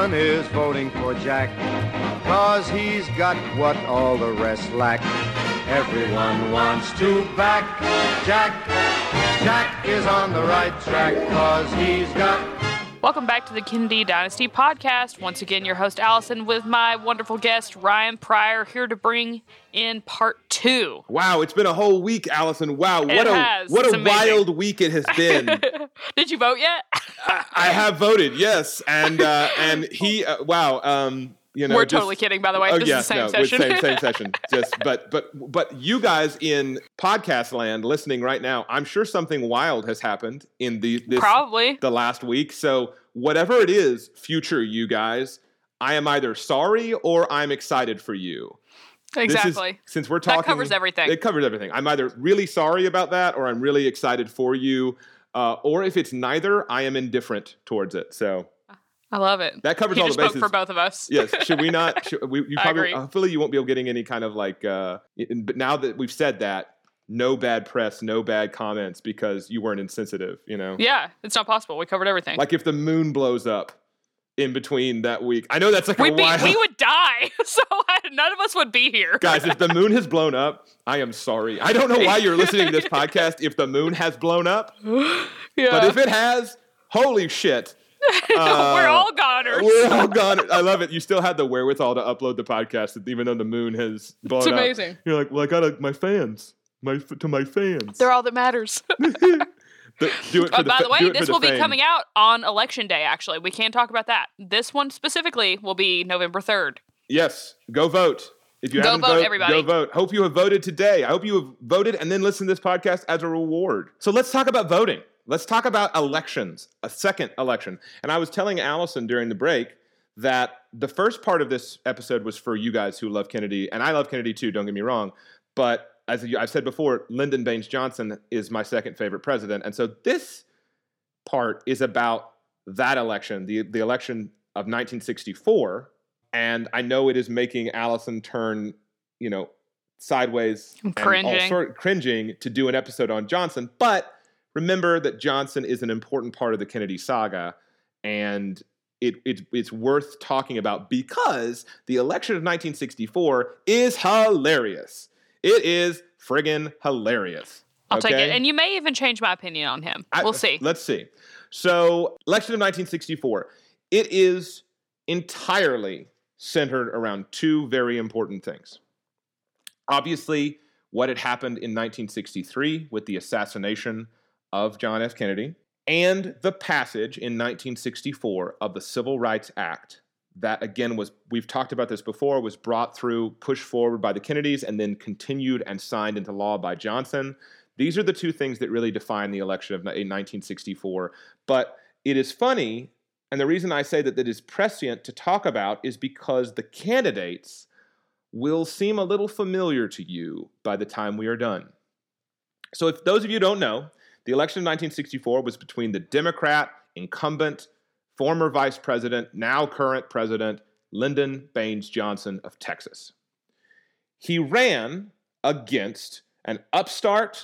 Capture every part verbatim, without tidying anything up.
everyone is voting for Jack, 'cause he's got what all the rest lack. Everyone wants to back Jack. Jack is on the right track, 'cause he's got... Welcome back to the Kennedy Dynasty podcast. Once again, your host Allison with my wonderful guest Ryan Pryor, here to bring in part two. Wow, it's been a whole week, Allison. Wow, it what a has. what it's a amazing. wild week it has been. Did you vote yet? I, I have voted, yes, and uh, and he uh, wow, um, you know, we're just, totally kidding. By the way, oh, this yes, is the same no, session. Same, same session. Just but but but you guys in podcast land listening right now, I'm sure something wild has happened in the this, probably the last week. So whatever it is, future you guys, I am either sorry or I'm excited for you. Exactly. Is, since we're talking, that covers everything. It covers everything. I'm either really sorry about that or I'm really excited for you. Uh, or if it's neither, I am indifferent towards it. So I love it. That covers he all just the bases spoke for both of us. Yes. Should we not? Should, we, you I probably, agree. hopefully, you won't be able getting any kind of like. Uh, in, but now that we've said that, no bad press, no bad comments because you weren't insensitive. You know. Yeah, it's not possible. We covered everything. Like if the moon blows up in between that week, I know that's like We'd a be, wild. we would die, so none of us would be here. Guys, if the moon has blown up, I am sorry. I don't know why you're listening to this podcast if the moon has blown up. Yeah. But if it has, holy shit. Uh, we're all goners. We're all goners. I love it. You still had the wherewithal to upload the podcast even though the moon has blown It's up. amazing. You're like, well, I got my fans. My To my fans. They're all that matters. the, do it for uh, the, by the way, do it this for the will fame. be coming out on Election Day, actually. We can't talk about that. This one specifically will be November third. Yes. Go vote. If you Go haven't vote, voted, everybody. Go vote. Hope you have voted today. I hope you have voted and then listen to this podcast as a reward. So let's talk about voting. Let's talk about elections, a second election. And I was telling Allison during the break that the first part of this episode was for you guys who love Kennedy, and I love Kennedy too, don't get me wrong. But as I've said before, Lyndon Baines Johnson is my second favorite president. And so this part is about that election, the, the election of nineteen sixty-four. And I know it is making Allison turn, you know, sideways I'm and all cringing. sort cringing to do an episode on Johnson. But remember that Johnson is an important part of the Kennedy saga, and it, it, it's worth talking about because the election of nineteen sixty-four is hilarious. It is friggin' hilarious. I'll okay? take it. And you may even change my opinion on him. I, we'll see. Let's see. So, election of nineteen sixty-four. It is entirely centered around two very important things. Obviously, what had happened in nineteen sixty-three with the assassination of John F. Kennedy, and the passage in nineteen sixty-four of the Civil Rights Act that, again, was, we've talked about this before, was brought through, pushed forward by the Kennedys, and then continued and signed into law by Johnson. These are the two things that really define the election of nineteen sixty-four. But it is funny, and the reason I say that it is prescient to talk about is because the candidates will seem a little familiar to you by the time we are done. So if those of you don't know, the election of nineteen sixty-four was between the Democrat incumbent, former vice president, now current president, Lyndon Baines Johnson of Texas. He ran against an upstart,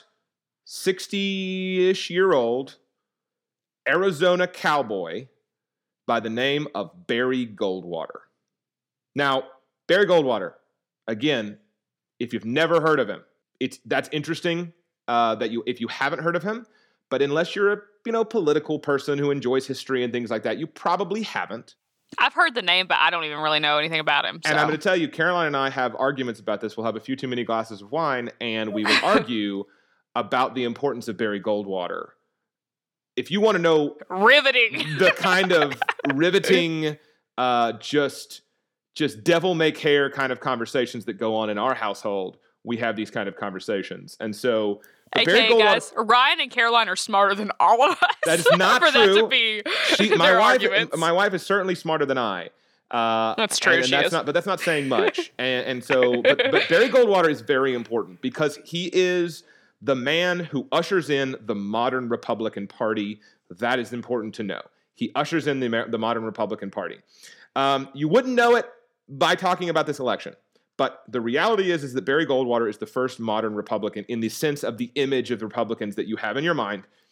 sixty-ish year old Arizona cowboy by the name of Barry Goldwater. Now, Barry Goldwater, again, if you've never heard of him, it's that's interesting uh, that you if you haven't heard of him. But unless you're a you know political person who enjoys history and things like that, you probably haven't. I've heard the name, but I don't even really know anything about him. So. And I'm going to tell you, Caroline and I have arguments about this. We'll have a few too many glasses of wine, and we will argue about the importance of Barry Goldwater. If you want to know riveting, the kind of riveting, uh, just just devil make hair kind of conversations that go on in our household, we have these kind of conversations. And so, A K A guys, Ryan and Caroline are smarter than all of us. That is not for true. That to be she, my their wife, arguments. my wife is certainly smarter than I. Uh, that's true. And, and she that's is. not, but that's not saying much. and, and so, but, but Barry Goldwater is very important because he is the man who ushers in the modern Republican Party. That is important to know. He ushers in the, the modern Republican Party. Um, you wouldn't know it by talking about this election. But the reality is, is that Barry Goldwater is the first modern Republican in the sense of the image of Republicans that you have in your mind.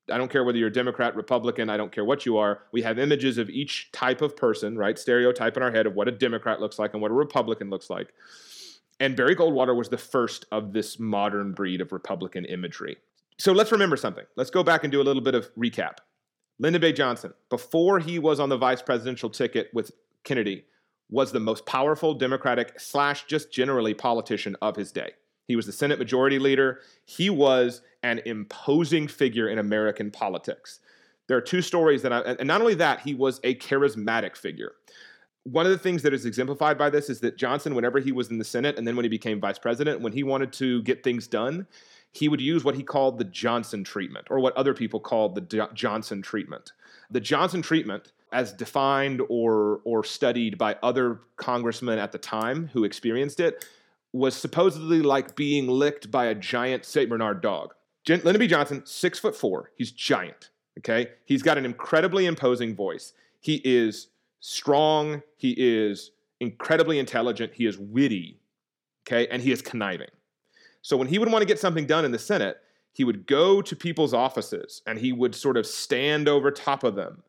I don't care whether you're a Democrat, Republican, I don't care what you are. We have images of each type of person, right? Stereotype in our head of what a Democrat looks like and what a Republican looks like. And Barry Goldwater was the first of this modern breed of Republican imagery. So let's remember something. Let's go back and do a little bit of recap. Lyndon B. Johnson, before he was on the vice presidential ticket with Kennedy, was the most powerful Democratic slash just generally politician of his day. He was the Senate Majority Leader. He was an imposing figure in American politics. There are two stories that I, and not only that, he was a charismatic figure. One of the things that is exemplified by this is that Johnson, whenever he was in the Senate and then when he became vice president, when he wanted to get things done, he would use what he called the Johnson treatment, or what other people called the D- Johnson treatment. The Johnson treatment, as defined or or studied by other congressmen at the time who experienced it, was supposedly like being licked by a giant Saint Bernard dog. Jen- Lyndon B. Johnson, six foot four, he's giant, okay? He's got an incredibly imposing voice. He is strong, he is incredibly intelligent, he is witty, okay? And he is conniving. So when he would want to get something done in the Senate, he would go to people's offices and he would sort of stand over top of them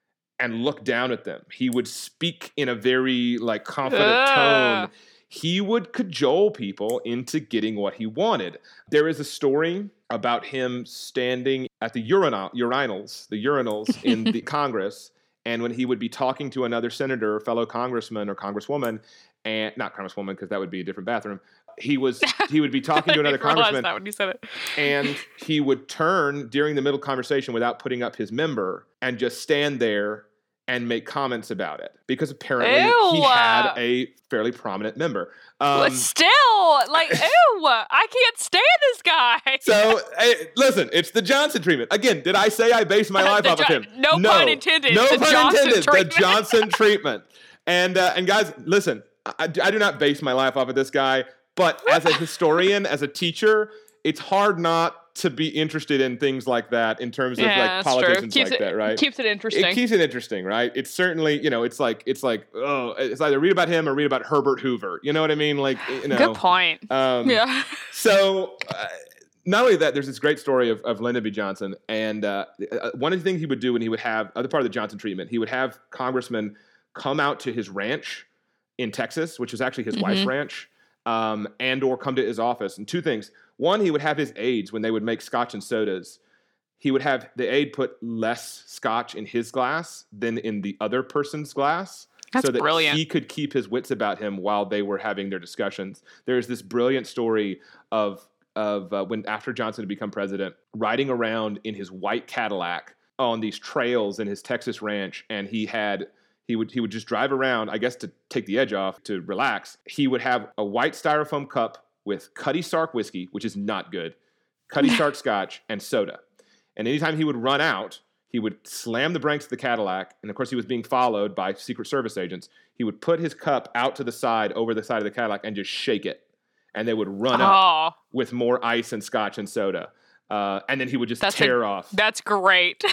and look down at them. He would speak in a very like confident uh. tone. He would cajole people into getting what he wanted. There is a story about him standing at the urinal, urinals, the urinals in the Congress, and when he would be talking to another senator or fellow congressman or congresswoman, and not congresswoman because that would be a different bathroom, he was he would be talking to another congressman, that when you said it. And he would turn during the middle conversation without putting up his member and just stand there and make comments about it because apparently ew. he had a fairly prominent member. Um, but still, like, ew, I can't stand this guy. So, hey, listen, it's the Johnson treatment. Again, did I say I based my life the off jo- of him? No, no pun intended. No the pun Johnson intended. Treatment. The Johnson treatment. And, uh, and guys, listen, I, I do not base my life off of this guy, but as a historian, as a teacher, it's hard not to be interested in things like that in terms of yeah, like politicians like it, that, right? Keeps it interesting. It keeps it interesting, right? It's certainly, you know, it's like, it's like, oh, it's either read about him or read about Herbert Hoover. You know what I mean? Like, you know. Good point. Um, yeah. So, uh, not only that, there's this great story of, of Lyndon B. Johnson. And uh, one of the things he would do when he would have, other part of the Johnson treatment, he would have congressmen come out to his ranch in Texas, which was actually his mm-hmm. wife's ranch, um, and or come to his office. And two things. One, he would have his aides, when they would make scotch and sodas, he would have the aide put less scotch in his glass than in the other person's glass. That's so that brilliant. He could keep his wits about him while they were having their discussions. There's this brilliant story of of uh, when after Johnson had become president, riding around in his white Cadillac on these trails in his Texas ranch, and he had he would he would just drive around, I guess to take the edge off, to relax. He would have a white styrofoam cup with Cutty Sark whiskey, which is not good, Cutty Sark scotch, and soda. And anytime he would run out, he would slam the brakes of the Cadillac, and of course he was being followed by Secret Service agents. He would put his cup out to the side, over the side of the Cadillac, and just shake it. And they would run oh. up with more ice and scotch and soda. Uh, and then he would just that's tear a, off. That's great.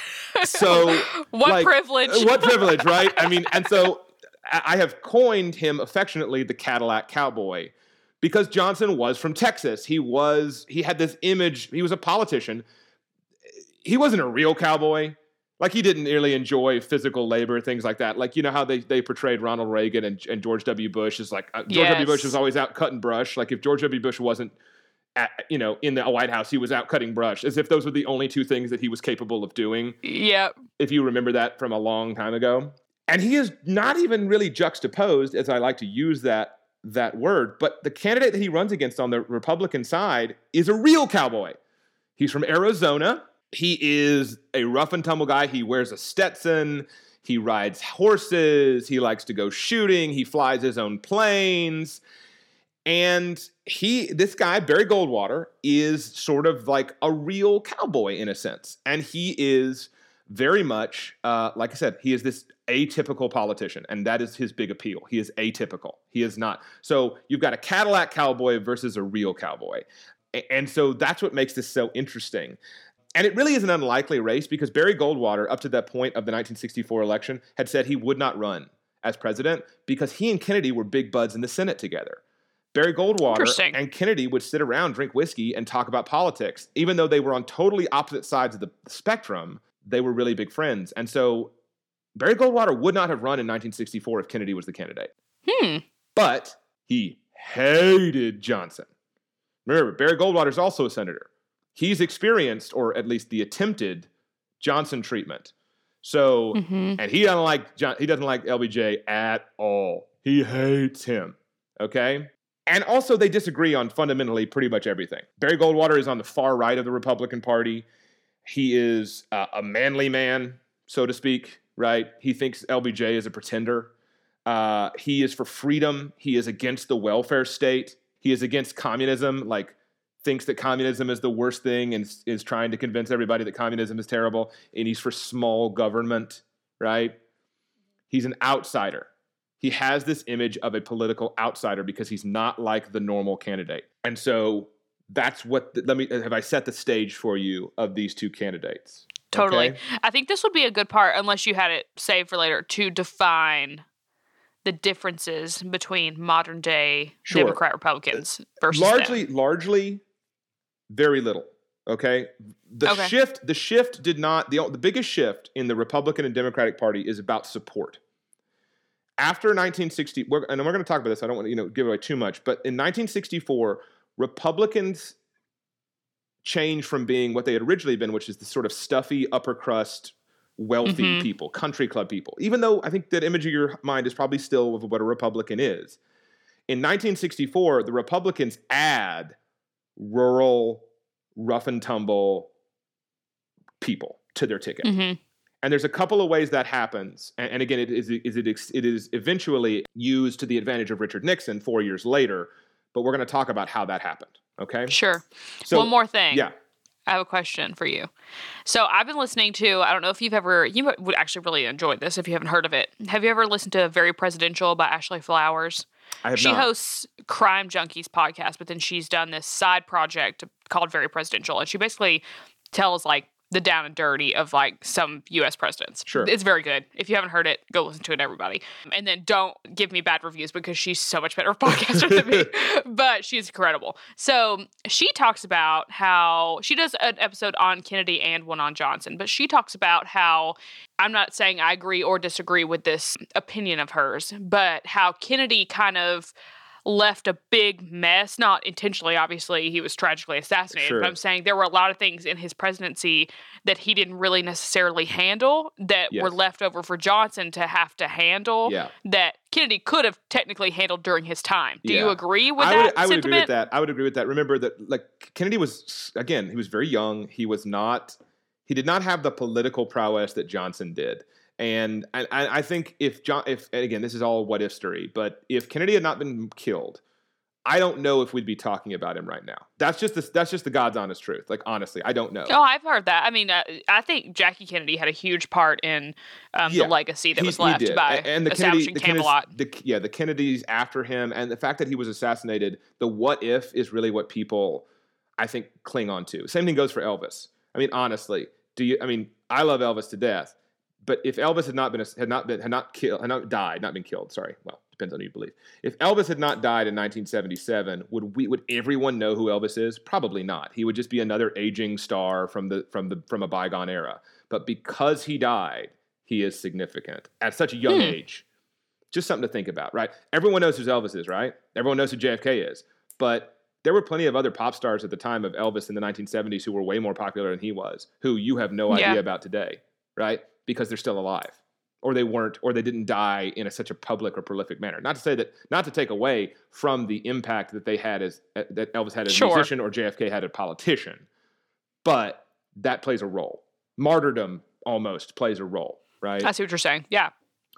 So what like, privilege. What privilege, right? I mean, and so I have coined him affectionately the Cadillac Cowboy, because Johnson was from Texas. He was, he had this image, he was a politician. He wasn't a real cowboy. Like, he didn't really enjoy physical labor, things like that. Like, you know how they, they portrayed Ronald Reagan and, and George W. Bush as like, uh, George yes. W. Bush was always out cutting brush. Like, if George W. Bush wasn't at, you know, in the White House, he was out cutting brush, as if those were the only two things that he was capable of doing. Yep. If you remember that from a long time ago. And he is not even really juxtaposed, as I like to use that that word, but the candidate that he runs against on the Republican side is a real cowboy. He's from Arizona. He is a rough and tumble guy. He wears a Stetson. He rides horses. He likes to go shooting. He flies his own planes. And he, this guy, Barry Goldwater, is sort of like a real cowboy in a sense. And he is very much, uh, like I said, he is this atypical politician, and that is his big appeal. He is atypical. He is not. So you've got a Cadillac cowboy versus a real cowboy. And so that's what makes this so interesting. And it really is an unlikely race, because Barry Goldwater, up to that point of the nineteen sixty-four election, had said he would not run as president because he and Kennedy were big buds in the Senate together. Barry Goldwater and Kennedy would sit around, drink whiskey, and talk about politics. Even though they were on totally opposite sides of the spectrum, they were really big friends. And so Barry Goldwater would not have run in nineteen sixty-four if Kennedy was the candidate. Hmm. But he hated Johnson. Remember, Barry Goldwater is also a senator. He's experienced, or at least the attempted, Johnson treatment. So, mm-hmm. and he doesn't like John, he doesn't like L B J at all. He hates him. Okay? And also they disagree on fundamentally pretty much everything. Barry Goldwater is on the far right of the Republican Party. He is uh, a manly man, so to speak, right? He thinks L B J is a pretender. Uh, he is for freedom. He is against the welfare state. He is against communism, like thinks that communism is the worst thing and is trying to convince everybody that communism is terrible. And he's for small government, right? He's an outsider. He has this image of a political outsider because he's not like the normal candidate. And so that's what, the, let me, have I set the stage for you of these two candidates? Totally. Okay? I think this would be a good part, unless you had it saved for later, to define the differences between modern day sure. Democrat Republicans versus largely, them. largely, very little. Okay, the okay. shift, the shift did not. the The biggest shift in the Republican and Democratic Party is about support. After nineteen sixty, we're, and we're going to talk about this. I don't want to, you know, give away too much, but in nineteen sixty-four, Republicans changed from being what they had originally been, which is the sort of stuffy upper crust, wealthy mm-hmm. people, country club people. Even though I think that image of your mind is probably still of what a Republican is. In nineteen sixty-four, the Republicans add rural, rough and tumble people to their ticket. Mm-hmm. And there's a couple of ways that happens. And, and again, it is, is it, it is eventually used to the advantage of Richard Nixon four years later. But we're going to talk about how that happened. Okay? Sure. So, one more thing. Yeah. I have a question for you. So I've been listening to, I don't know if you've ever, you would actually really enjoy this if you haven't heard of it. Have you ever listened to Very Presidential by Ashley Flowers? I have she not. hosts Crime Junkies podcast, but then she's done this side project called Very Presidential. And she basically tells like the down and dirty of like some U S presidents. Sure. It's very good. If you haven't heard it, go listen to it, everybody. And then don't give me bad reviews because she's so much better of a podcaster than me. But she's incredible. So she talks about how she does an episode on Kennedy and one on Johnson, but she talks about how, I'm not saying I agree or disagree with this opinion of hers, but how Kennedy kind of left a big mess, not intentionally, obviously, he was tragically assassinated, sure. but I'm saying there were a lot of things in his presidency that he didn't really necessarily handle that yes. were left over for Johnson to have to handle yeah. that Kennedy could have technically handled during his time. Do yeah. you agree with I that would, I would sentiment? agree with that. I would agree with that. Remember that, like, Kennedy was, again, he was very young. He was not, he did not have the political prowess that Johnson did. And I, I think if John, if and again, this is all what if story, but if Kennedy had not been killed, I don't know if we'd be talking about him right now. That's just the, that's just the God's honest truth. Like, honestly, I don't know. Oh, I've heard that. I mean, uh, I think Jackie Kennedy had a huge part in um, yeah, the legacy that he, was left by and the establishing Kennedy, the Camelot. The, yeah, the Kennedys after him, and the fact that he was assassinated, the what if is really what people, I think, cling on to. Same thing goes for Elvis. I mean, honestly, do you? I mean, I love Elvis to death. But if Elvis had not been had not been had not killed had not died, not been killed, sorry. Well, depends on who you believe. If Elvis had not died in nineteen seventy-seven, would we would everyone know who Elvis is? Probably not. He would just be another aging star from the from the from a bygone era. But because he died, he is significant at such a young hmm. age. Just something to think about, right? Everyone knows who Elvis is, right? Everyone knows who J F K is. But there were plenty of other pop stars at the time of Elvis in the nineteen seventies who were way more popular than he was, who you have no yeah. idea about today, right? Because they're still alive, or they weren't, or they didn't die in a, such a public or prolific manner. Not to say that, not to take away from the impact that they had as uh, that Elvis had as sure. a musician or J F K had as a politician, but that plays a role. Martyrdom almost plays a role, right? I see what you're saying. Yeah.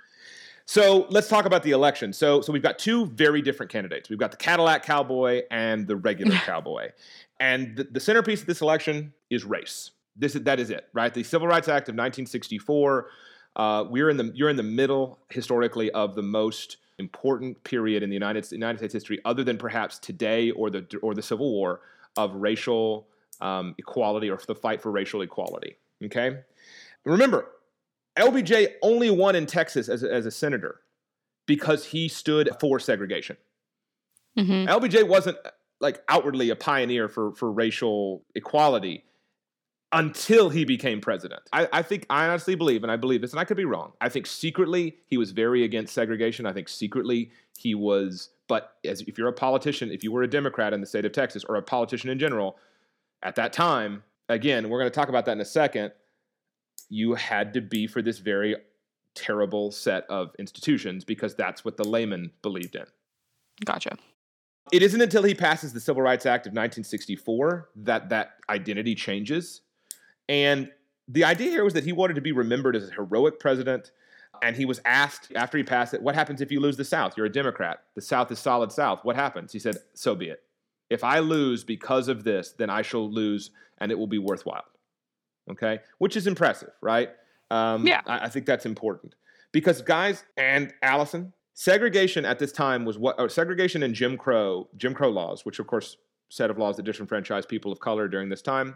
So let's talk about the election. So, so we've got two very different candidates. We've got the Cadillac cowboy and the regular cowboy, and the, the centerpiece of this election is race. This is, that is it, right? The Civil Rights Act of nineteen sixty-four. Uh, we're in the you're in the middle historically of the most important period in the United United States history, other than perhaps today or the or the Civil War, of racial um, equality or the fight for racial equality. Okay, remember, L B J only won in Texas as a, as a senator because he stood for segregation. Mm-hmm. L B J wasn't like outwardly a pioneer for, for racial equality until he became president. I, I think, I honestly believe, and I believe this, and I could be wrong, I think secretly he was very against segregation. I think secretly he was, but as if you're a politician, if you were a Democrat in the state of Texas, or a politician in general, at that time, again, we're going to talk about that in a second, you had to be for this very terrible set of institutions because that's what the layman believed in. Gotcha. It isn't until he passes the Civil Rights Act of nineteen sixty-four that that identity changes. And the idea here was that he wanted to be remembered as a heroic president. And he was asked after he passed it, what happens if you lose the South? You're a Democrat. The South is solid South. What happens? He said, so be it. If I lose because of this, then I shall lose and it will be worthwhile. Okay? Which is impressive, right? Um, yeah. I, I think that's important. Because guys, and Allison, segregation at this time was what, or segregation and Jim Crow, Jim Crow laws, which of course, set of laws that disenfranchised people of color during this time,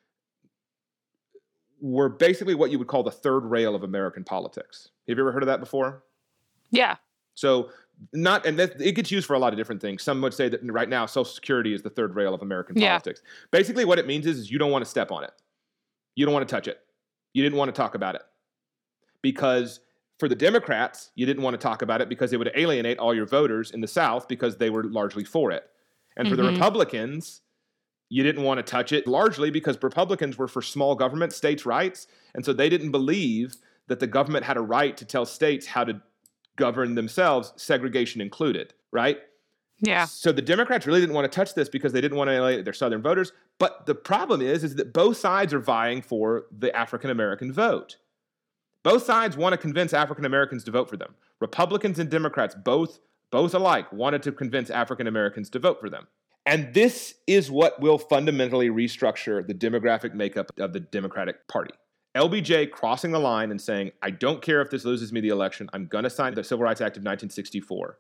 were basically what you would call the third rail of American politics. Have you ever heard of that before? Yeah. So not, and that, it gets used for a lot of different things. Some would say that right now, Social Security is the third rail of American yeah. politics. Basically what it means is, is you don't want to step on it. You don't want to touch it. You didn't want to talk about it. Because for the Democrats, you didn't want to talk about it because it would alienate all your voters in the South because they were largely for it. And for mm-hmm. the Republicans, you didn't want to touch it largely because Republicans were for small government, states' rights. And so they didn't believe that the government had a right to tell states how to govern themselves, segregation included, right? Yeah. So the Democrats really didn't want to touch this because they didn't want to alienate their Southern voters. But the problem is, is that both sides are vying for the African-American vote. Both sides want to convince African Americans to vote for them. Republicans and Democrats, both, both alike, wanted to convince African Americans to vote for them. And this is what will fundamentally restructure the demographic makeup of the Democratic Party. L B J crossing the line and saying, I don't care if this loses me the election, I'm going to sign the Civil Rights Act of nineteen sixty-four,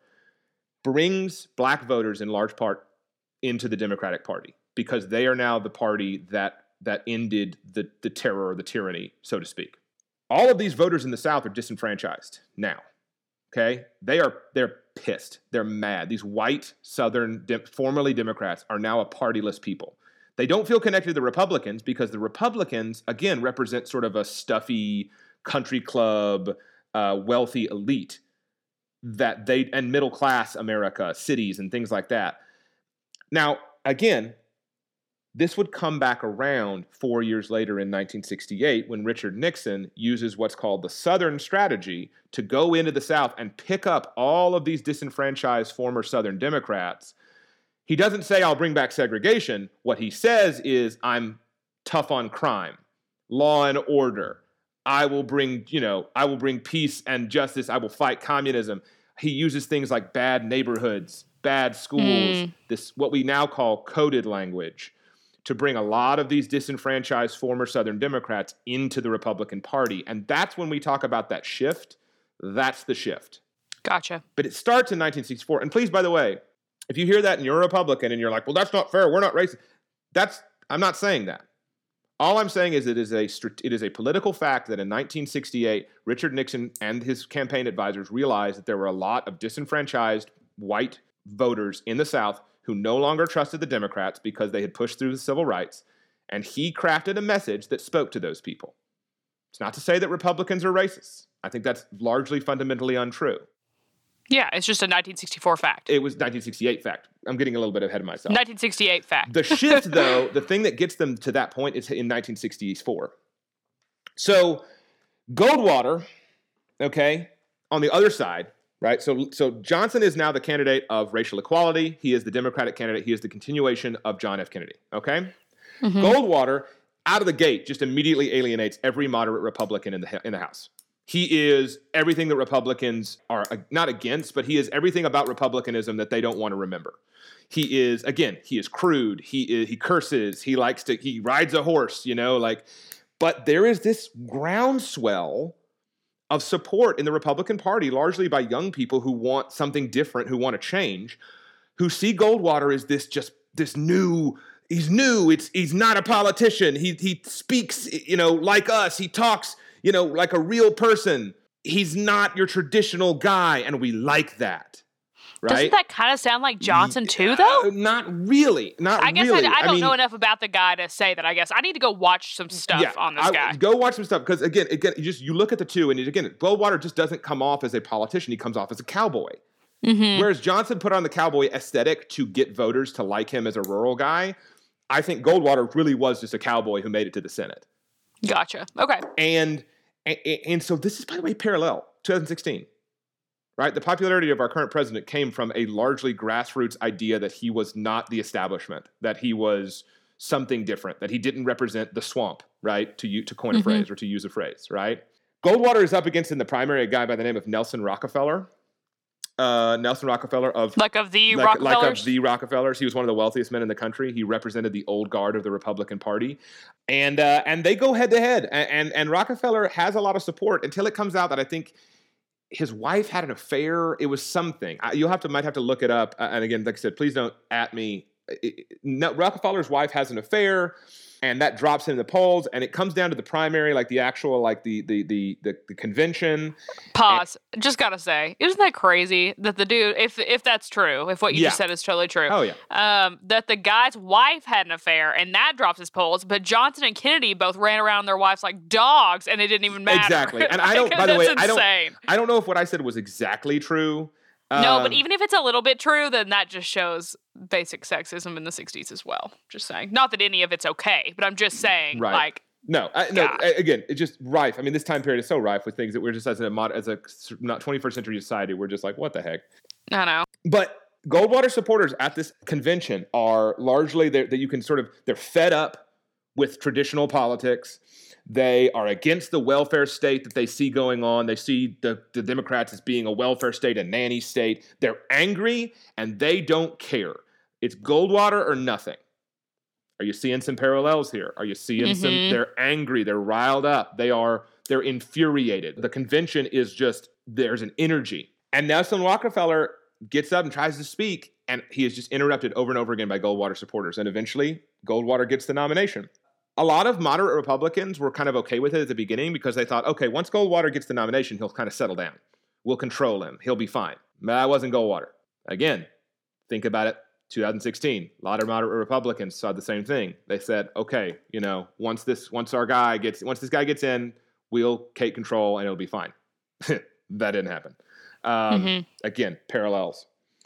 brings black voters in large part into the Democratic Party because they are now the party that, that ended the, the terror or the tyranny, so to speak. All of these voters in the South are disenfranchised now, okay? They are, they're pissed. They're mad. These white Southern, de- formerly Democrats are now a partyless people. They don't feel connected to the Republicans because the Republicans, again, represent sort of a stuffy country club, uh, wealthy elite that they, and middle class America, cities and things like that. Now, again, this would come back around four years later in nineteen sixty-eight when Richard Nixon uses what's called the Southern strategy to go into the South and pick up all of these disenfranchised former Southern Democrats. He doesn't say, I'll bring back segregation. What he says is, I'm tough on crime, law and order. I will bring, you know, I will bring peace and justice. I will fight communism. He uses things like bad neighborhoods, bad schools, mm. this what we now call coded language, to bring a lot of these disenfranchised former Southern Democrats into the Republican Party. And that's when we talk about that shift. That's the shift. Gotcha. But it starts in nineteen sixty-four. And please, by the way, if you hear that and you're a Republican and you're like, well, that's not fair, we're not racist. That's, I'm not saying that. All I'm saying is it is a it is a political fact that in nineteen sixty-eight, Richard Nixon and his campaign advisors realized that there were a lot of disenfranchised white voters in the South who no longer trusted the Democrats because they had pushed through the civil rights, and he crafted a message that spoke to those people. It's not to say that Republicans are racist. I think that's largely fundamentally untrue. Yeah, it's just a nineteen sixty-four fact. It was nineteen sixty-eight fact. I'm getting a little bit ahead of myself. nineteen sixty-eight fact. The shift, though, the thing that gets them to that point is in nineteen sixty-four. So Goldwater, okay, on the other side, right? So, so Johnson is now the candidate of racial equality. He is the Democratic candidate. He is the continuation of John F. Kennedy, okay? Mm-hmm. Goldwater, out of the gate, just immediately alienates every moderate Republican in the in the House. He is everything that Republicans are not against, but he is everything about Republicanism that they don't want to remember. He is, again, he is crude. He is, he curses. He likes to, he rides a horse, you know, like, but there is this groundswell of support in the Republican Party, largely by young people who want something different, who want to change, who see Goldwater as this just this new, he's new, it's he's not a politician. He he speaks, you know, like us. He talks, you know, like a real person. He's not your traditional guy, and we like that. right? Doesn't that kind of sound like Johnson too, though? Uh, not really. Not I guess really. I, I don't mean, know enough about the guy to say that. I guess I need to go watch some stuff yeah, on this I, guy. Go watch some stuff because again, again, you just you look at the two, and again, Goldwater just doesn't come off as a politician. He comes off as a cowboy. Mm-hmm. Whereas Johnson put on the cowboy aesthetic to get voters to like him as a rural guy. I think Goldwater really was just a cowboy who made it to the Senate. Gotcha. Okay. And and, and so this is, by the way, parallel twenty sixteen. Right? The popularity of our current president came from a largely grassroots idea that he was not the establishment, that he was something different, that he didn't represent the swamp, right? To you, to coin a Mhm. phrase or to use a phrase, right? Goldwater is up against in the primary a guy by the name of Nelson Rockefeller. Uh, Nelson Rockefeller of Like of the like, Rockefellers? like of the Rockefellers. He was one of the wealthiest men in the country. He represented the old guard of the Republican Party, and uh, and they go head to head. And, and and Rockefeller has a lot of support until it comes out that I think his wife had an affair. It was something. I, you'll have to might have to look it up. Uh, and again, like I said, please don't at me. It, it, no, Rockefeller's wife has an affair, and that drops him in the polls. And it comes down to the primary, like the actual, like the the the the, the convention. Pause. Just gotta say, isn't that crazy that the dude, if if that's true, if what you Yeah. just said is totally true, Oh yeah. um, that the guy's wife had an affair and that drops his polls, but Johnson and Kennedy both ran around their wives like dogs, and it didn't even matter. Exactly. And I don't. Like, By the way, that's I don't. insane. I don't know if what I said was exactly true. No, but Um, even if it's a little bit true, then that just shows basic sexism in the sixties as well. Just saying. Not that any of it's okay, but I'm just saying, Right. like, No, I, no. God. I- Again, it's just rife. I mean, this time period is so rife with things that we're just as a mod, as a not twenty-first century society, we're just like, what the heck? I don't know. But Goldwater supporters at this convention are largely that you can sort of they're fed up with traditional politics. They are against the welfare state that they see going on. They see the, the Democrats as being a welfare state, a nanny state. They're angry and they don't care. It's Goldwater or nothing. Are you seeing some parallels here? Are you seeing some? Mhm. They're angry. They're riled up. They are. They're infuriated. The convention is just there's an energy. And Nelson Rockefeller gets up and tries to speak, and he is just interrupted over and over again by Goldwater supporters. And eventually, Goldwater gets the nomination. A lot of moderate Republicans were kind of okay with it at the beginning because they thought, okay, once Goldwater gets the nomination, he'll kind of settle down. We'll control him. He'll be fine. But that wasn't Goldwater. Again, think about it. twenty sixteen, a lot of moderate Republicans saw the same thing. They said, okay, you know, once this, once our guy gets, once this guy gets in, we'll take control and it'll be fine. That didn't happen. Um, Mhm. Again, parallels.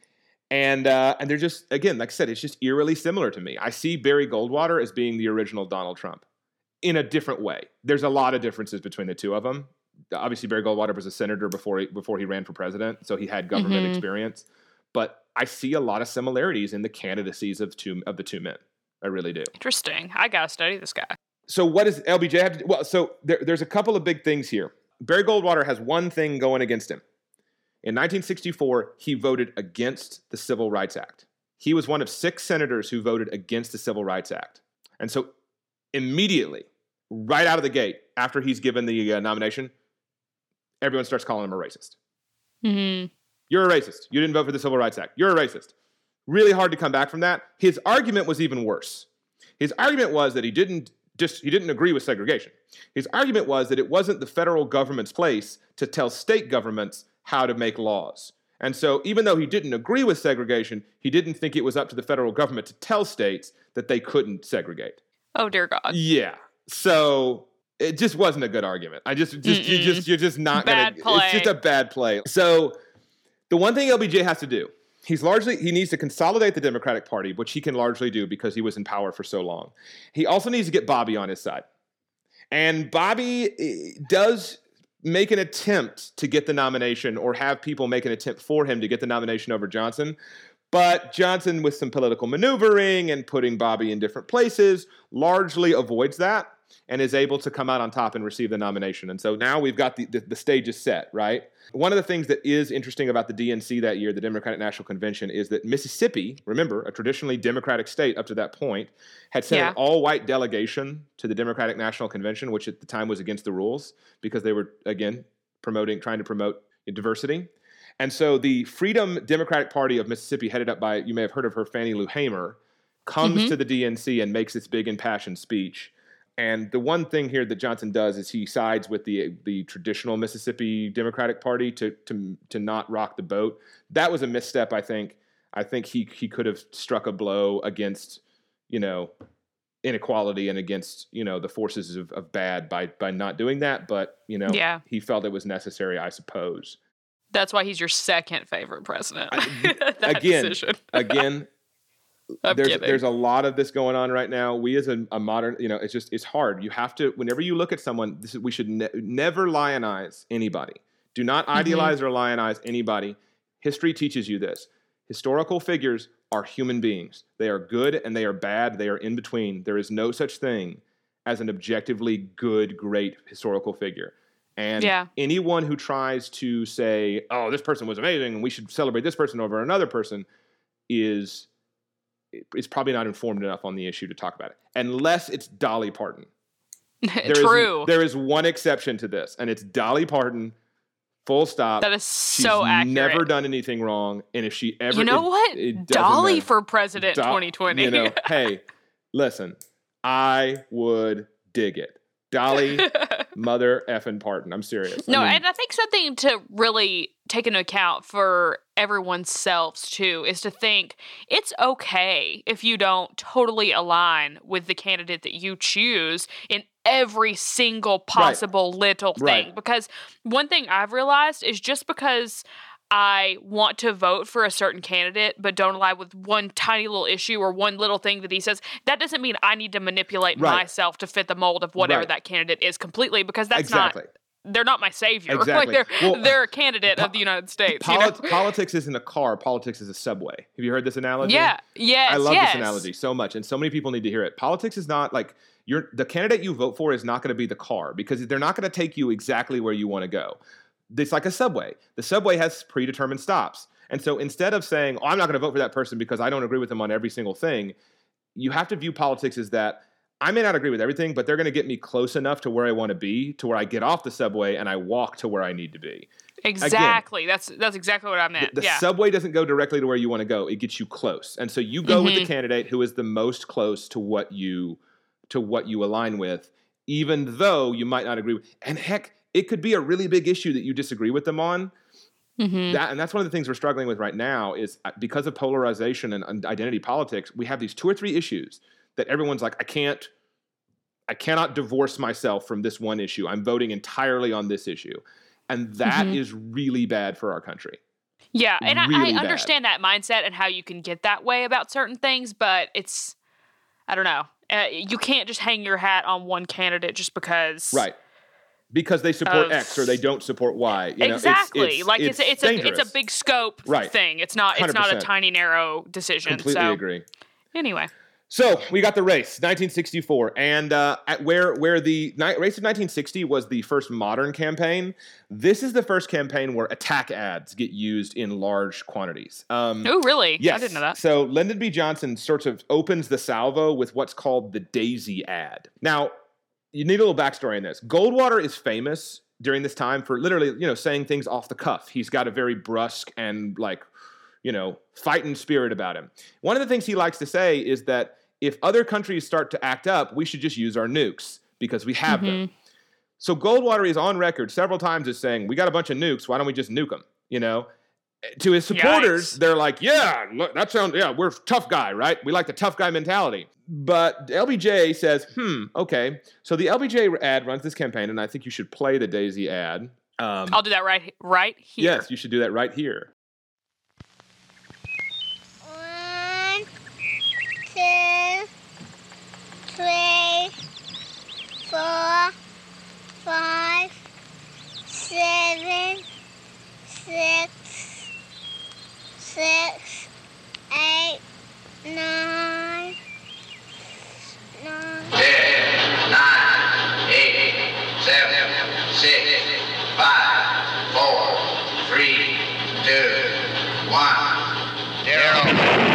And uh, and they're just, again, like I said, it's just eerily similar to me. I see Barry Goldwater as being the original Donald Trump in a different way. There's a lot of differences between the two of them. Obviously, Barry Goldwater was a senator before he, before he ran for president, so he had government Mhm. experience. But I see a lot of similarities in the candidacies of two of the two men. I really do. Interesting. I gotta study this guy. So what does L B J have to do? Well, so there, there's a couple of big things here. Barry Goldwater has one thing going against him. In nineteen sixty-four, he voted against the Civil Rights Act. He was one of six senators who voted against the Civil Rights Act. And so immediately, right out of the gate, after he's given the uh, nomination, everyone starts calling him a racist. Mm-hmm. You're a racist. You didn't vote for the Civil Rights Act. You're a racist. Really hard to come back from that. His argument was even worse. His argument was that he didn't just he didn't agree with segregation. His argument was that it wasn't the federal government's place to tell state governments how to make laws. And so even though he didn't agree with segregation, he didn't think it was up to the federal government to tell states that they couldn't segregate. Oh dear God. Yeah. So it just wasn't a good argument. I just just you Mm-mm. just you're just not Bad gonna play. it's just a bad play. So the one thing L B J has to do, he's largely he needs to consolidate the Democratic Party, which he can largely do because he was in power for so long. He also needs to get Bobby on his side. And Bobby eh, does make an attempt to get the nomination or have people make an attempt for him to get the nomination over Johnson. But Johnson, with some political maneuvering and putting Bobby in different places, largely avoids that and is able to come out on top and receive the nomination. And so now we've got the, the, the stage is set, right? One of the things that is interesting about the D N C that year, the Democratic National Convention, is that Mississippi, remember, a traditionally Democratic state up to that point, had sent Yeah. an all-white delegation to the Democratic National Convention, which at the time was against the rules because they were, again, promoting, trying to promote diversity. And so the Freedom Democratic Party of Mississippi, headed up by, you may have heard of her, Fannie Lou Hamer, comes Mhm. to the D N C and makes this big impassioned speech. And the one thing here that Johnson does is he sides with the the traditional Mississippi Democratic Party to to to not rock the boat. That was a misstep, I think. I think he he could have struck a blow against, you know, inequality and against, you know, the forces of, of bad by by not doing that. But, you know, yeah. he felt it was necessary, I suppose. That's why he's your second favorite president. I, that again, decision. again. I'm there's kidding. there's a lot of this going on right now. We as a, a modern, you know, it's just it's hard. You have to, whenever you look at someone, this is, we should ne- never lionize anybody. Do not idealize mm-hmm. or lionize anybody. History teaches you this. Historical figures are human beings. They are good and they are bad. They are in between. There is no such thing as an objectively good, great historical figure. And yeah. anyone who tries to say, "Oh, this person was amazing and we should celebrate this person over another person," is is probably not informed enough on the issue to talk about it, unless it's Dolly Parton. There True. Is, there is one exception to this, and it's Dolly Parton. Full stop. That is so She's accurate. Never done anything wrong, and if she ever, you know it, what, it Dolly matter. for president, Do- twenty twenty. You know, hey, listen, I would dig it. Dolly, mother effing Parton. I'm serious. No, I mean, and I think something to really take into account for everyone's selves too is to think it's okay if you don't totally align with the candidate that you choose in every single possible right. little thing. Right. Because one thing I've realized is just because I want to vote for a certain candidate but don't align with one tiny little issue or one little thing that he says, that doesn't mean I need to manipulate right. myself to fit the mold of whatever right. that candidate is completely, because that's exactly. not they're not my savior. Exactly. Like they're well, they're a candidate po- of the United States. Polit- you know? Politics isn't a car. Politics is a subway. Have you heard this analogy? Yeah. Yes. I love yes. this analogy so much, and so many people need to hear it. Politics is not like you're the candidate you vote for is not going to be the car, because they're not going to take you exactly where you want to go. It's like a subway. The subway has predetermined stops. And so instead of saying, oh, I'm not going to vote for that person because I don't agree with them on every single thing, you have to view politics as that I may not agree with everything, but they're going to get me close enough to where I want to be, to where I get off the subway and I walk to where I need to be. Exactly. Again, that's that's exactly what I meant. The, the yeah. subway doesn't go directly to where you want to go. It gets you close. And so you go mm-hmm. with the candidate who is the most close to what you to what you align with, even though you might not agree with. And heck, it could be a really big issue that you disagree with them on. Mm-hmm. That, and that's one of the things we're struggling with right now is because of polarization and, and identity politics, we have these two or three issues that everyone's like, I can't, I cannot divorce myself from this one issue. I'm voting entirely on this issue. And that mm-hmm. is really bad for our country. Yeah, and really I, I understand that mindset and how you can get that way about certain things, but it's, I don't know. Uh, you can't just hang your hat on one candidate just because. Right. Because they support of, X or they don't support Y. You know, exactly. It's, it's, like it's it's it's a it's a big scope right. thing. It's not one hundred percent. It's not a tiny narrow decision. Completely so, agree. Anyway. So we got the race, nineteen sixty-four, and uh, at where where the ni- race of nineteen sixty was the first modern campaign. This is the first campaign where attack ads get used in large quantities. Um, oh, really? Yes. I didn't know that. So Lyndon B. Johnson sort of opens the salvo with what's called the Daisy ad. Now, you need a little backstory in this. Goldwater is famous during this time for literally, you know, saying things off the cuff. He's got a very brusque and like, you know, fighting spirit about him. One of the things he likes to say is that if other countries start to act up, we should just use our nukes because we have mm-hmm. them. So Goldwater is on record several times as saying, we got a bunch of nukes. Why don't we just nuke them? You know, to his supporters, Yikes. They're like, yeah, look, that sounds, yeah, we're tough guy, right? We like the tough guy mentality. But L B J says, hmm, okay. So the L B J ad runs this campaign, and I think you should play the Daisy ad. Um, I'll do that right, right here. Yes, you should do that right here. One, two, three, four, five, seven, six, six, eight, nine, nine. Ten, nine, eight, seven, six, five, four, three, two, one, zero.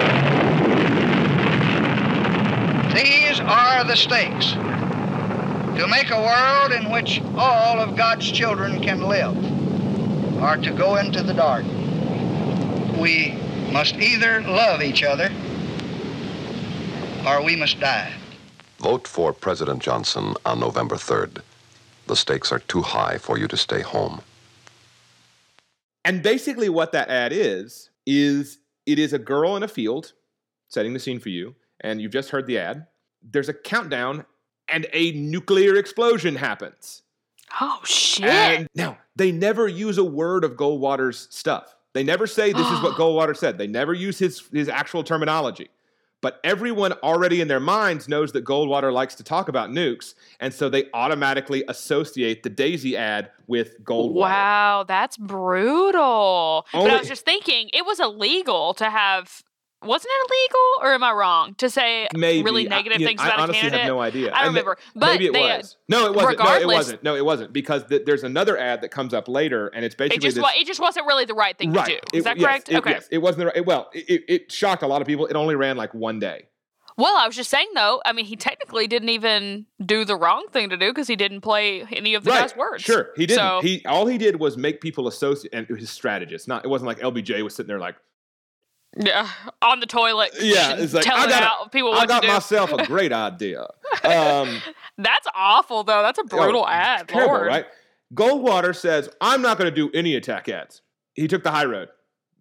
These are the stakes. To make a world in which all of God's children can live, or to go into the dark. We must either love each other or we must die. Vote for President Johnson on November third. The stakes are too high for you to stay home. And basically what that ad is, is it is a girl in a field, setting the scene for you, and you've just heard the ad. There's a countdown, and a nuclear explosion happens. Oh, shit. And now, they never use a word of Goldwater's stuff. They never say this is what Goldwater said. They never use his, his actual terminology. But everyone already in their minds knows that Goldwater likes to talk about nukes, and so they automatically associate the Daisy ad with Goldwater. Wow, that's brutal. Only- but I was just thinking, it was illegal to have... Wasn't it illegal, or am I wrong to say Maybe. really negative I, you know, things about I a honestly candidate? have no idea. I don't And remember. th- But maybe it they, was. No, it wasn't. No, it regardless- wasn't. No, it wasn't. Because th- there's another ad that comes up later, and it's basically It just this... wa- it just wasn't really the right thing right. to do. Is It- that yes, correct? it- okay. Yes, it wasn't the right... It, well, it, it shocked a lot of people. It only ran like one day. Well, I was just saying, though, I mean, he technically didn't even do the wrong thing to do because he didn't play any of the Right. guy's words. Sure, he didn't. So, He all he did was make people associate, and his strategist. Not it wasn't like L B J was sitting there like, yeah, on the toilet, yeah, it's like telling I got out people I what got to do. myself a great idea. Um, That's awful, though. That's a brutal oh, ad. terrible, Lord. right? Goldwater says, "I'm not going to do any attack ads." He took the high road.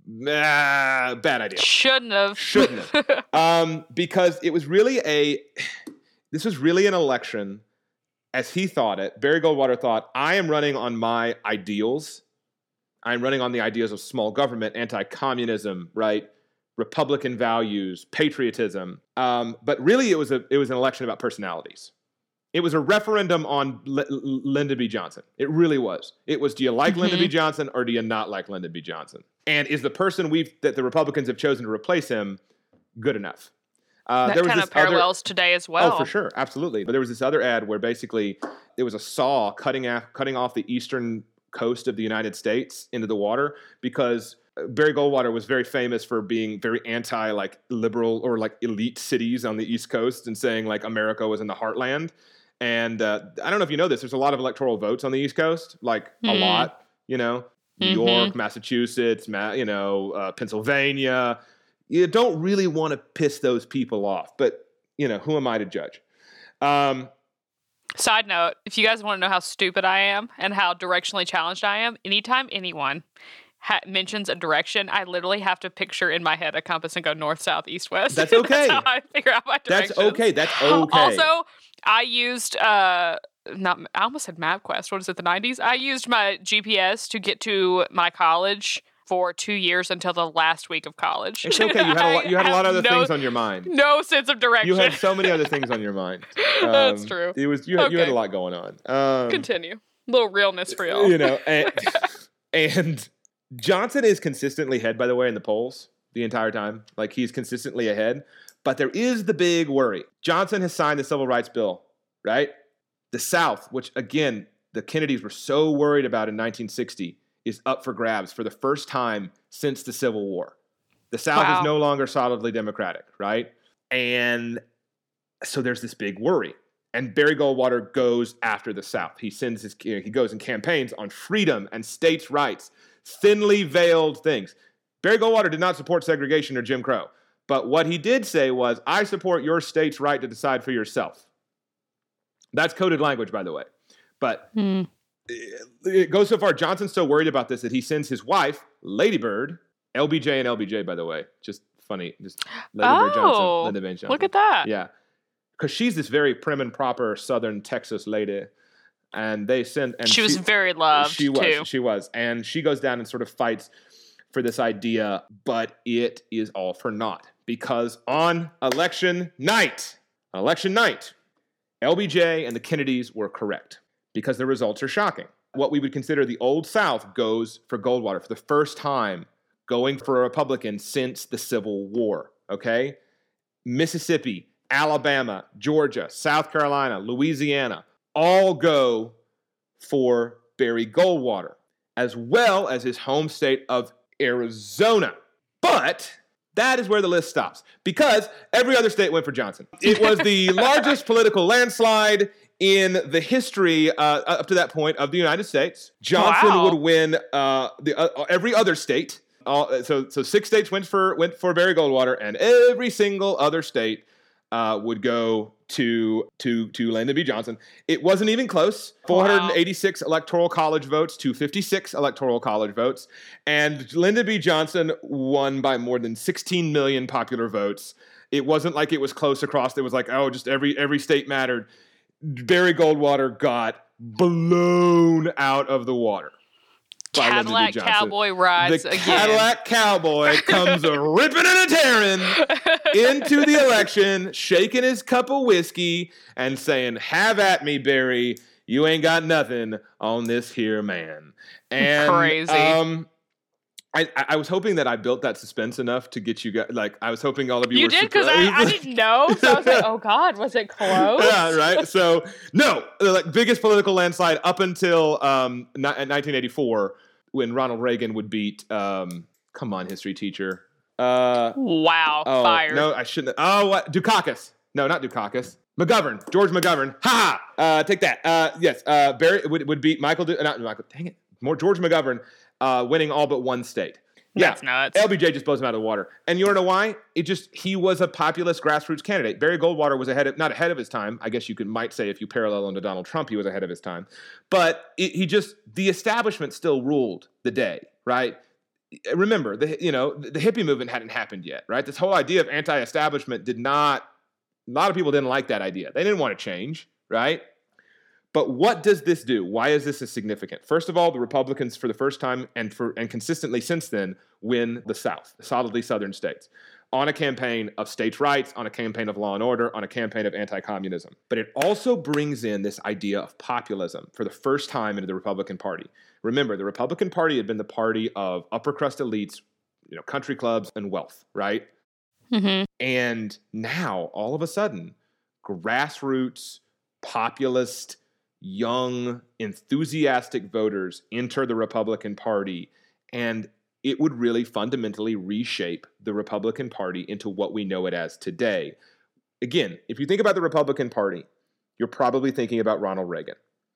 Nah, bad idea. Shouldn't have. Shouldn't have. um, because it was really a, this was really an election, as he thought it. Barry Goldwater thought, I am running on my ideals. I'm running on the ideas of small government, anti-communism, right? Republican values, patriotism. Um, but really, it was a it was an election about personalities. It was a referendum on L- L- Lyndon B. Johnson. It really was. It was, do you like mm-hmm. Lyndon B. Johnson or do you not like Lyndon B. Johnson? And is the person we've that the Republicans have chosen to replace him good enough? Uh, that there was kind this of parallels other, today as well. Oh, for sure, absolutely. But there was this other ad where basically it was a saw cutting af- cutting off the eastern coast of the United States into the water because Barry Goldwater was very famous for being very anti like liberal or like elite cities on the East Coast and saying like America was in the heartland. And uh, I don't know if you know this, there's a lot of electoral votes on the East Coast, like mm. a lot, you know, New mm-hmm. York, Massachusetts, Ma- you know, uh, Pennsylvania. You don't really want to piss those people off, but, you know, who am I to judge? Um, Side note, if you guys want to know how stupid I am and how directionally challenged I am, anytime anyone ha- mentions a direction, I literally have to picture in my head a compass and go north, south, east, west. That's okay. That's how I figure out my directions. That's okay. That's okay. Also, I used, uh, not, I almost said MapQuest. What is it, the nineties? I used my G P S to get to my college for two years until the last week of college. It's okay. You had a lot, you had a lot of other no, things on your mind. No sense of direction. You had so many other things on your mind. Um, That's true. It was you had, okay. you had a lot going on. Um, Continue. A little realness for y'all. You know, and, and Johnson is consistently ahead, by the way, in the polls the entire time. Like, he's consistently ahead. But there is the big worry. Johnson has signed the Civil Rights Bill, right? The South, which, again, the Kennedys were so worried about in nineteen sixty, is up for grabs for the first time since the Civil War. The South wow. is no longer solidly Democratic, right? And so there's this big worry. And Barry Goldwater goes after the South. He sends his, he goes and campaigns on freedom and states' rights, thinly veiled things. Barry Goldwater did not support segregation or Jim Crow. But what he did say was, I support your state's right to decide for yourself. That's coded language, by the way. But hmm. it, it goes so far, Johnson's so worried about this that he sends his wife, Lady Bird, L B J and L B J, by the way. Just funny. Just Lady oh, Bird Johnson, Lyndon B. Johnson. Look at that. Yeah. Because she's this very prim and proper Southern Texas lady. And they send... And she, she was very loved, She was. too. She was. And she goes down and sort of fights for this idea, but it is all for naught. Because on election night, election night, L B J and the Kennedys were correct because the results are shocking. What we would consider the Old South goes for Goldwater for the first time going for a Republican since the Civil War, okay? Mississippi, Alabama, Georgia, South Carolina, Louisiana, all go for Barry Goldwater, as well as his home state of Arizona. But that is where the list stops, because every other state went for Johnson. It was the largest political landslide in the history uh, up to that point of the United States. Johnson wow. would win uh, the uh, every other state. Uh, so, so six states went for went for Barry Goldwater, and every single other state uh, would go to to to Lyndon B. Johnson. It wasn't even close. four hundred eighty-six wow. electoral college votes to fifty-six electoral college votes. And Lyndon B. Johnson won by more than sixteen million popular votes. It wasn't like it was close across. It was like, oh, just every every state mattered. Barry Goldwater got blown out of the water. Cadillac Cowboy rides the again. Cadillac Cowboy comes a ripping and a tearing into the election, shaking his cup of whiskey and saying, "Have at me, Barry. You ain't got nothing on this here man." And, Crazy. Um, I, I was hoping that I built that suspense enough to get you guys. Like, I was hoping all of you, you were did because I, I didn't know. So I was like, "Oh God, was it close?" Yeah, right. So no, like biggest political landslide up until um, nineteen eighty-four, when Ronald Reagan would beat. Um, come on, history teacher. Uh, wow, oh, fired. No, I shouldn't. Oh, what? Dukakis. No, not Dukakis. McGovern. George McGovern. Ha ha. Uh, take that. Uh, yes. Uh, Barry would would beat Michael. Du- not Michael. Dang it. More George McGovern. Uh, winning all but one state. Yeah, that's nuts. L B J just blows him out of the water. And you want to know why? It just, he was a populist grassroots candidate. Barry Goldwater was ahead of, not ahead of his time. I guess you could might say if you parallel him to Donald Trump, he was ahead of his time. But it, he just, the establishment still ruled the day, right? Remember, the you know, the, the hippie movement hadn't happened yet, right? This whole idea of anti-establishment did not, a lot of people didn't like that idea. They didn't want to change, right? But what does this do? Why is this significant? First of all, the Republicans, for the first time and for and consistently since then, win the South, the solidly Southern states, on a campaign of states' rights, on a campaign of law and order, on a campaign of anti-communism. But it also brings in this idea of populism for the first time into the Republican Party. Remember, the Republican Party had been the party of upper crust elites, you know, country clubs and wealth, right? Mm-hmm. And now, all of a sudden, grassroots, populist, young, enthusiastic voters enter the Republican Party, and it would really fundamentally reshape the Republican Party into what we know it as today. Again, if you think about the Republican Party, you're probably thinking about Ronald Reagan.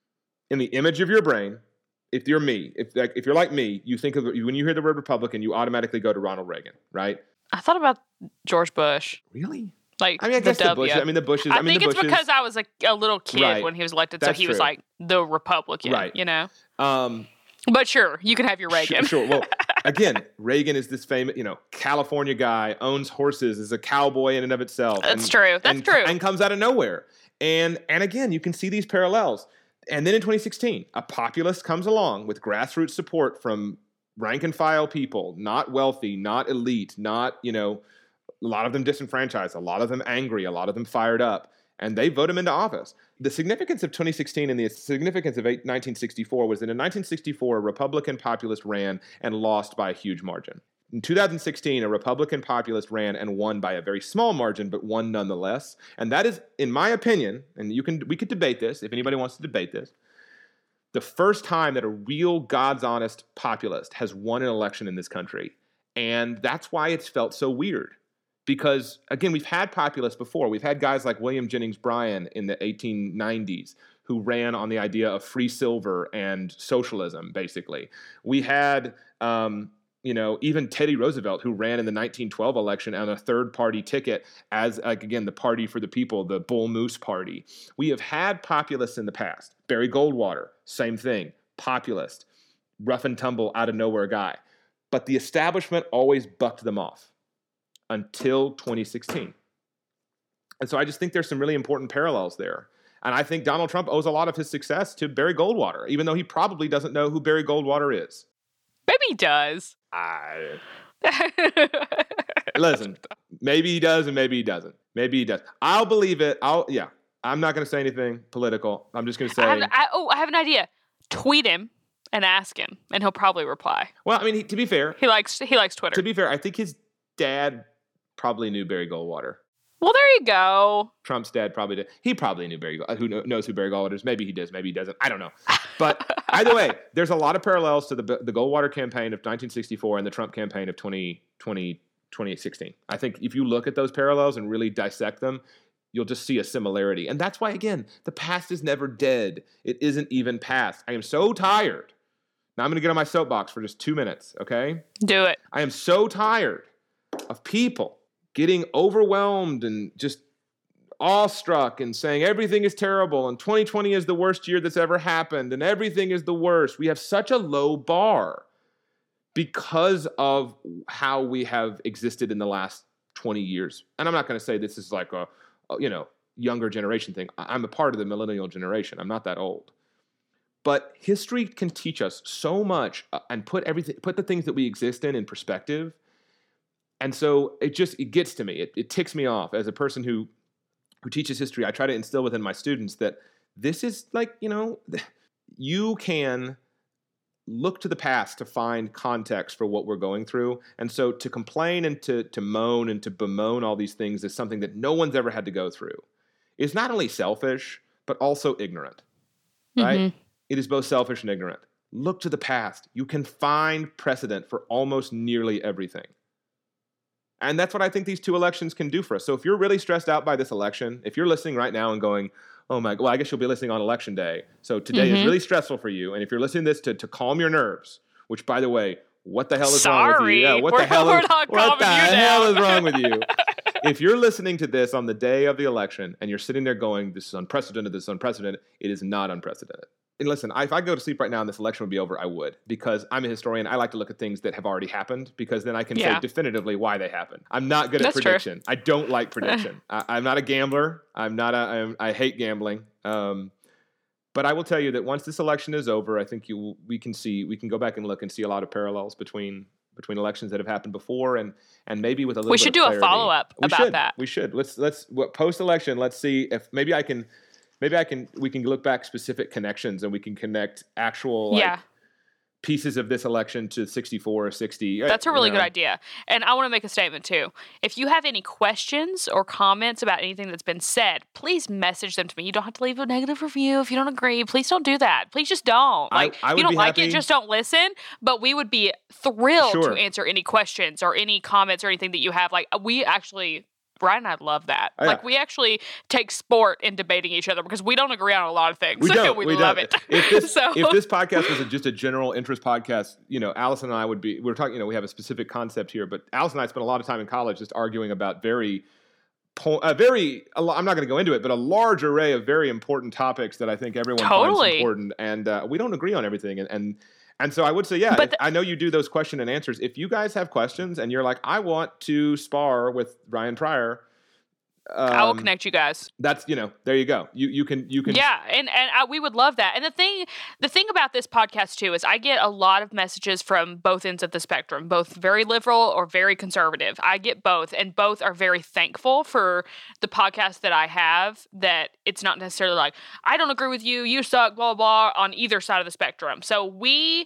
In the image of your brain, if you're me, if like, if you're like me, you think of, when you hear the word Republican, you automatically go to Ronald Reagan, right? I thought about George Bush. Really? Like, I mean, I guess the, the W. Bush. I mean, the Bushes. I, I mean, think the it's Bushes, because I was a, a little kid right. when he was elected, That's so he true. was like the Republican, right. you know? Um, but sure, you can have your Reagan. Sure. sure. Well, again, Reagan is this famous, you know, California guy, owns horses, is a cowboy in and of itself. That's and, true. That's and, true. And comes out of nowhere. And and again, you can see these parallels. And then in twenty sixteen, a populist comes along with grassroots support from rank and file people, not wealthy, not elite, not, you know, a lot of them disenfranchised, a lot of them angry, a lot of them fired up, and they vote him into office. The significance of twenty sixteen and the significance of nineteen sixty-four was that in nineteen sixty-four, a Republican populist ran and lost by a huge margin. In two thousand sixteen, a Republican populist ran and won by a very small margin, but won nonetheless. And that is, in my opinion, and you can we could debate this if anybody wants to debate this, the first time that a real God's honest populist has won an election in this country. And that's why it's felt so weird. Because, again, we've had populists before. We've had guys like William Jennings Bryan in the eighteen nineties who ran on the idea of free silver and socialism, basically. We had, um, you know, even Teddy Roosevelt, who ran in the nineteen twelve election on a third-party ticket as, like, again, the party for the people, the Bull Moose Party. We have had populists in the past. Barry Goldwater, same thing, populist, rough and tumble, out-of-nowhere guy. But the establishment always bucked them off. Until twenty sixteen. And so I just think there's some really important parallels there. And I think Donald Trump owes a lot of his success to Barry Goldwater, even though he probably doesn't know who Barry Goldwater is. Maybe he does. I... Listen, maybe he does and maybe he doesn't. Maybe he does. I'll believe it. I'll, yeah. I'm not going to say anything political. I'm just going to say... I have, I, oh, I have an idea. Tweet him and ask him, and he'll probably reply. Well, I mean, he, to be fair... He likes he likes Twitter. To be fair, I think his dad probably knew Barry Goldwater. Well, there you go. Trump's dad probably did. He probably knew Barry Goldwater. Who knows who Barry Goldwater is? Maybe he does. Maybe he doesn't. I don't know. But either way, there's a lot of parallels to the the Goldwater campaign of nineteen sixty-four and the Trump campaign of twenty twenty, twenty sixteen. I think if you look at those parallels and really dissect them, you'll just see a similarity. And that's why, again, the past is never dead. It isn't even past. I am so tired. Now I'm going to get on my soapbox for just two minutes, okay? Do it. I am so tired of people getting overwhelmed and just awestruck and saying everything is terrible and twenty twenty is the worst year that's ever happened and everything is the worst. We have such a low bar because of how we have existed in the last twenty years. And I'm not going to say this is like a, a, you know, younger generation thing. I'm a part of the millennial generation. I'm not that old. But history can teach us so much uh, and put everything, put the things that we exist in in perspective. And so it just, it gets to me. It, it ticks me off as a person who, who teaches history. I try to instill within my students that this is like, you know, you can look to the past to find context for what we're going through. And so to complain and to, to moan and to bemoan all these things is something that no one's ever had to go through. It's not only selfish, but also ignorant, right? Mm-hmm. It is both selfish and ignorant. Look to the past. You can find precedent for almost nearly everything. And that's what I think these two elections can do for us. So if you're really stressed out by this election, if you're listening right now and going, oh my, well, I guess you'll be listening on election day. So today mm-hmm. is really stressful for you. And if you're listening to this to, to calm your nerves, which by the way, what the hell is Sorry. wrong with you? Yeah, what we're, the hell is, what the hell is wrong with you? you? If you're listening to this on the day of the election and you're sitting there going, this is unprecedented, this is unprecedented, it is not unprecedented. And listen, if I go to sleep right now and this election would be over, I would. Because I'm a historian. I like to look at things that have already happened because then I can yeah. say definitively why they happened. I'm not good at That's prediction. True. I don't like prediction. I, I'm not a gambler. I'm not a, I'm, I hate gambling. Um, but I will tell you that once this election is over, I think you we can see, we can go back and look and see a lot of parallels between between elections that have happened before and and maybe with a little we bit should of do clarity. a follow-up we about should. that. We should. Let's, let's post-election, let's see if maybe I can... Maybe I can. We can look back specific connections, and we can connect actual like, yeah. pieces of this election to sixty-four or sixty. That's a really you know. good idea. And I want to make a statement too. If you have any questions or comments about anything that's been said, please message them to me. You don't have to leave a negative review if you don't agree. Please don't do that. Please just don't. Like I, I if you don't like happy. it, just don't listen. But we would be thrilled Sure. to answer any questions or any comments or anything that you have. Like we actually. Ryan and I love that. Oh, yeah. Like, we actually take sport in debating each other because we don't agree on a lot of things. We don't. we, we love don't. it. If this, so. if this podcast was a, just a general interest podcast, you know, Allison and I would be, we're talking, you know, we have a specific concept here, but Allison and I spent a lot of time in college just arguing about very, a very, a, I'm not going to go into it, but a large array of very important topics that I think everyone totally. finds important. And uh, we don't agree on everything. And, and, And so I would say, yeah, but the, I know you do those question and answers. If you guys have questions and you're like, I want to spar with Ryan Pryor, Um, I will connect you guys. That's, you know, there you go. You you can you can Yeah, and and I, we would love that. And the thing the thing about this podcast too is I get a lot of messages from both ends of the spectrum, both very liberal or very conservative. I get both, and both are very thankful for the podcast that I have. That it's not necessarily like I don't agree with you, you suck, blah blah, on either side of the spectrum. So we.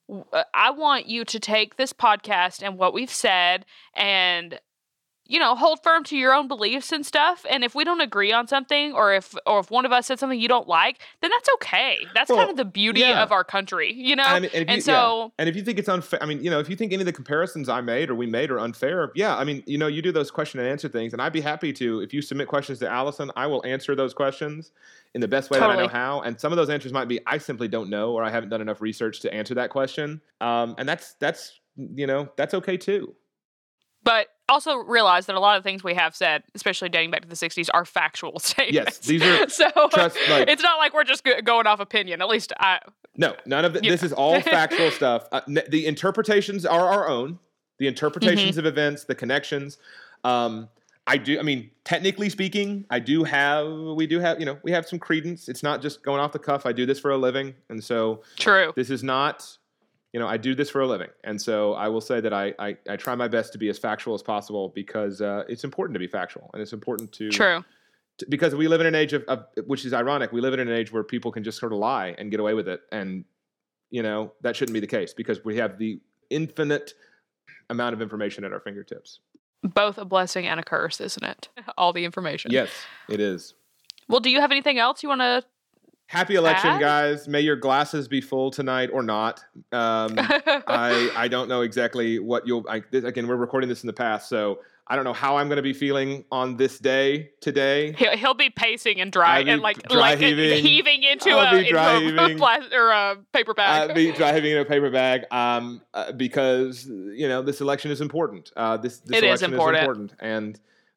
I want you to take this podcast and what we've said and, you know, hold firm to your own beliefs and stuff. And if we don't agree on something, or if or if one of us said something you don't like, then that's okay. That's well, kind of the beauty yeah. of our country, you know? And, and, if and you, so... Yeah. And if you think it's unfair, I mean, you know, if you think any of the comparisons I made or we made are unfair, yeah, I mean, you know, you do those question and answer things, and I'd be happy to, if you submit questions to Allison, I will answer those questions in the best way totally. that I know how. And some of those answers might be, I simply don't know, or I haven't done enough research to answer that question. Um, and that's, that's, you know, that's okay too. But also realize that a lot of things we have said, especially dating back to the sixties, are factual statements. Yes, these are. so trust, like, it's not like we're just go- going off opinion. At least I. No, none of the, this know. is all factual stuff. Uh, n- the interpretations are our own. The interpretations mm-hmm. of events, the connections. Um, I do. I mean, technically speaking, I do have. We do have. You know, we have some credence. It's not just going off the cuff. I do this for a living, and so true. This is not. You know, I do this for a living. And so I will say that I I, I try my best to be as factual as possible because uh, it's important to be factual. And it's important to... True. To, because we live in an age of, of, which is ironic, we live in an age where people can just sort of lie and get away with it. And, you know, that shouldn't be the case because we have the infinite amount of information at our fingertips. Both a blessing and a curse, isn't it? All the information. Yes, it is. Well, do you have anything else you want to... Happy election, Add? guys. May your glasses be full tonight or not. Um, I I don't know exactly what you'll... I, this, again, we're recording this in the past, so I don't know how I'm going to be feeling on this day today. He'll, he'll be pacing and dry and like, dry like heaving. heaving into, I'll a, be dry into a, plastic, or a paper bag. I'll be dry heaving in a paper bag um, uh, because, you know, this election is important. Uh, this this it election is important. is important. And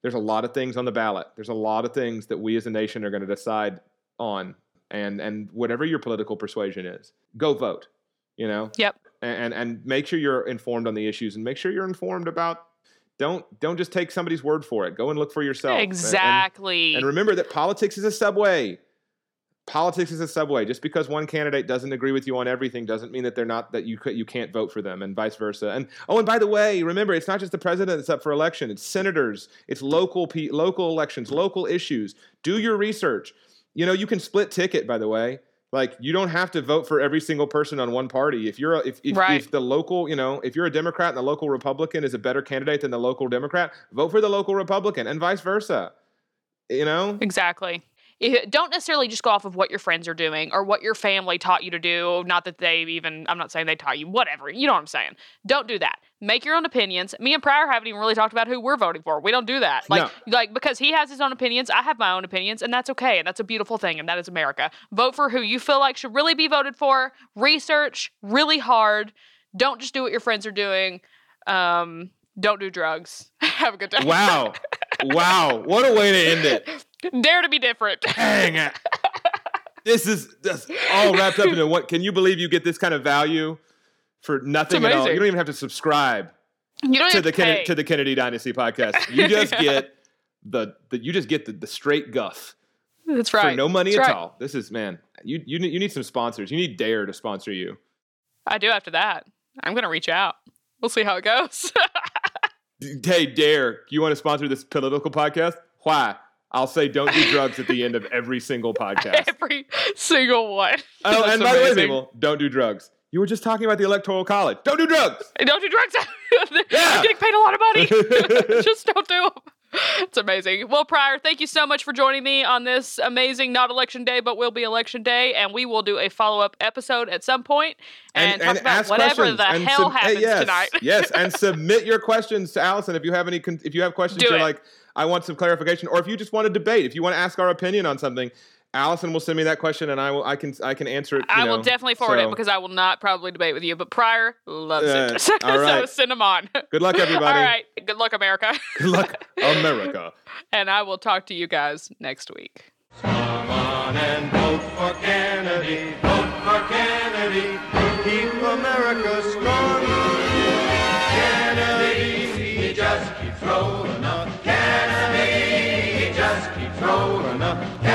there's a lot of things on the ballot. There's a lot of things that we as a nation are going to decide on. And and whatever your political persuasion is, go vote, you know? Yep. And and make sure you're informed on the issues, and make sure you're informed about, don't don't just take somebody's word for it. Go and look for yourself. Exactly. And, and remember that politics is a subway. Politics is a subway. Just because one candidate doesn't agree with you on everything doesn't mean that they're not, that you you can't vote for them, and vice versa. And oh, and by the way, remember, it's not just the president that's up for election. It's senators. It's local pe- local elections, local issues. Do your research. You know, you can split ticket, by the way. Like, you don't have to vote for every single person on one party. If you're a, if if, right. if the local, you know, if you're a Democrat and the local Republican is a better candidate than the local Democrat, vote for the local Republican, and vice versa. You know? Exactly. It, don't necessarily just go off of what your friends are doing or what your family taught you to do. Not that they even, I'm not saying they taught you, whatever. You know what I'm saying? Don't do that. Make your own opinions. Me and Pryor haven't even really talked about who we're voting for. We don't do that. Like, No. like because he has his own opinions, I have my own opinions, and that's okay. And that's a beautiful thing, and that is America. Vote for who you feel like should really be voted for. Research really hard. Don't just do what your friends are doing. Um, don't do drugs. Have a good day. Wow. Wow. What a way to end it. Dare to be different. Dang it. This is this all wrapped up into what? Can you believe you get this kind of value for nothing at all? amazing. You don't even have to subscribe You don't to have the to Ken- pay. to the Kennedy Dynasty podcast. You just Yeah. get the, the you just get the, the straight guff That's right. for no money That's at right. all. This is, man. You you need, you need some sponsors. You need Dare to sponsor you. I do after that. I'm gonna reach out. We'll see how it goes. Hey, Dare, you want to sponsor this political podcast? Why? I'll say don't do drugs at the end of every single podcast. Every single one. Oh, That's and by the way, amazing. people, don't do drugs. You were just talking about the Electoral College. Don't do drugs. Don't do drugs. Yeah. I'm getting paid a lot of money. Just don't do them. It's amazing. Well, Pryor, thank you so much for joining me on this amazing, not election day, but will be election day. And we will do a follow-up episode at some point and, talk about ask whatever questions the and hell sub- happens hey, yes, tonight. yes, and submit your questions to Allison if you have any. Con- if you have questions, Do you're it. like, I want some clarification, or if you just want to debate, if you want to ask our opinion on something, Allison will send me that question, and I will. I can. I can answer it. You I know, will definitely forward so, it because I will not probably debate with you. But Pryor loves Uh, it. So, all right. so send them on. Good luck, everybody. All right. Good luck, America. Good luck, America. And I will talk to you guys next week. Come on and vote for Kennedy, vote for Kennedy, keep America strong. Kennedy, he just keeps rolling up. Kennedy, he just keeps rolling up.